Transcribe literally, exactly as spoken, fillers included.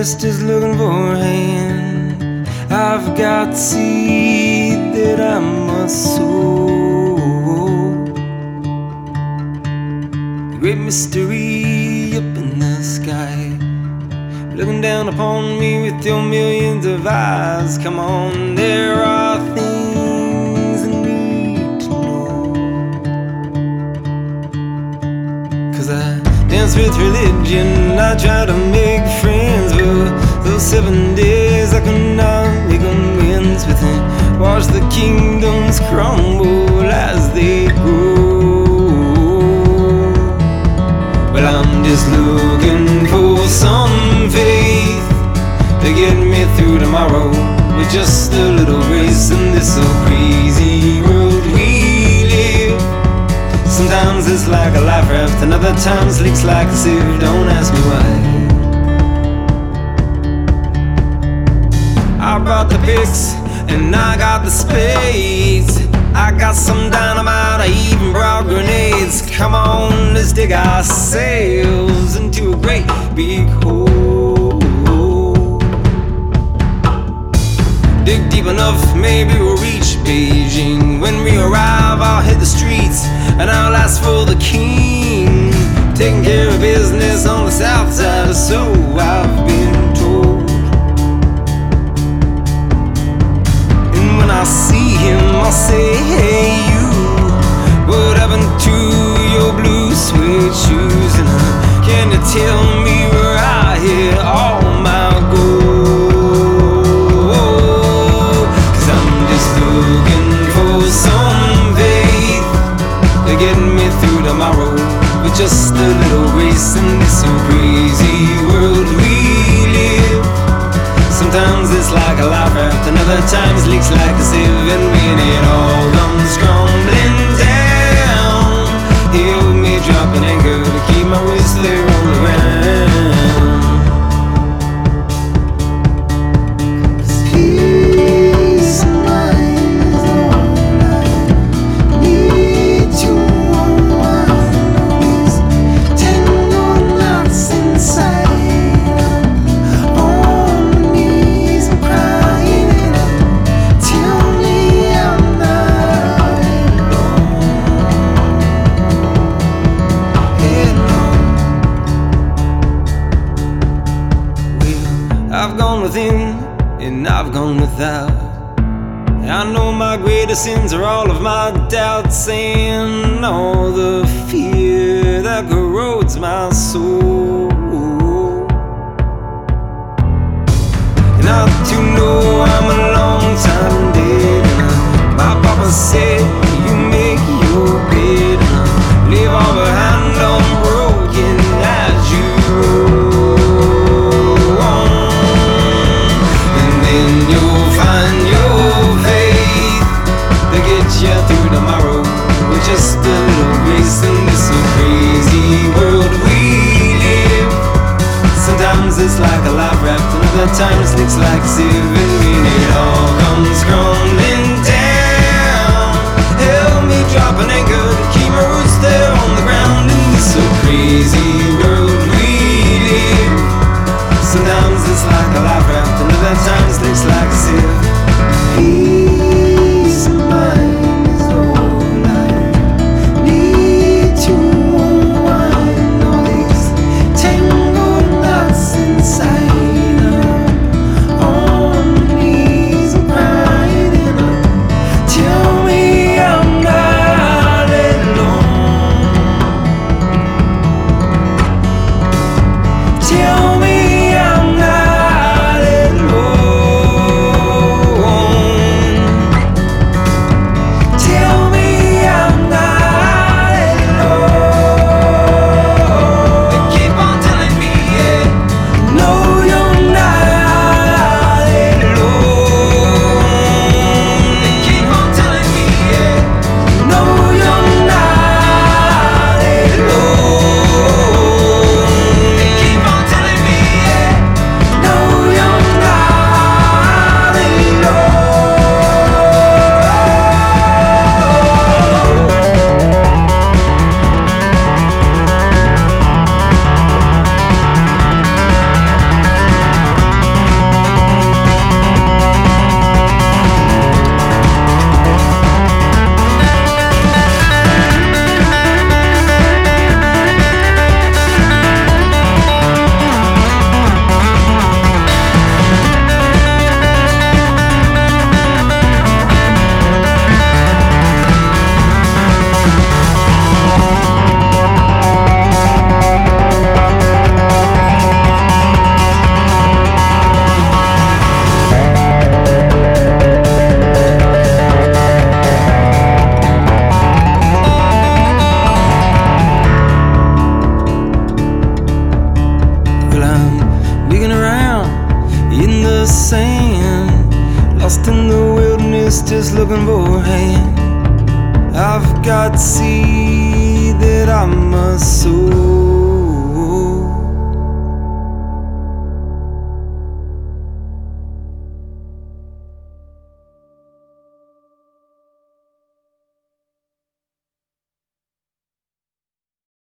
just is looking for a hand. I've got seed that I must sow. The great mystery up in the sky, looking down upon me with your millions of eyes. Come on, there are things I need to know. 'Cause I dance with religion, I try to make friends, but those seven days I could not make amends with it. Watch the kingdoms crumble as they grow. Well, I'm just looking for some faith to get me through tomorrow, with just a little grace in this so crazy world we live. Sometimes it's like a life raft, and other times leaks like a sieve. Don't ask me why. I brought the picks and I got the spades. I got some dynamite, I even brought grenades. Come on, let's dig ourselves into a great big hole. Dig deep enough, maybe we'll reach Beijing. When we arrive, I'll hit the streets and I'll ask for the king, taking care of business on the south side, so I've been told. And when I see him, I'll say, hey you, what happened to your blue suede shoes? And uh, can you tell me where I hid all my gold? 'Cause I'm just looking for some faith to get me through tomorrow, with just a little grace in this so crazy world we live. Sometimes it's like a life raft, and other times leaks like a sieve. And when it all comes crumbling down, he'll me drop an anchor to keep my wrist there on the ground. Peace of mind is all I need to unwind all these tangled knots inside. On my knees I'm crying out, tell me I'm not alone. Well, I've gone within and I've gone without. I know my greatest sins are all of my doubts and all the fear that corrodes my soul. And not to know I'm a long time dead. And my papa said, you make your bed and leave all behind unbroken as you roll on. And then you'll find your faith to get you through tomorrow, with just a little grace in this so crazy world we live. Sometimes it's like a life raft, and other times it looks like a sieve. And when it all comes crumbling down, help me drop an anchor to keep my roots there on the ground. In this so crazy world we live. Sometimes it's like a life raft, and other times it looks like a sieve. Peace of mind is all I need to unwind all these tangled knots inside. On my knees I'm crying and I tell me I'm not alone. Tell me I'm not alone. just looking for a hand. I've got seed that I must sow.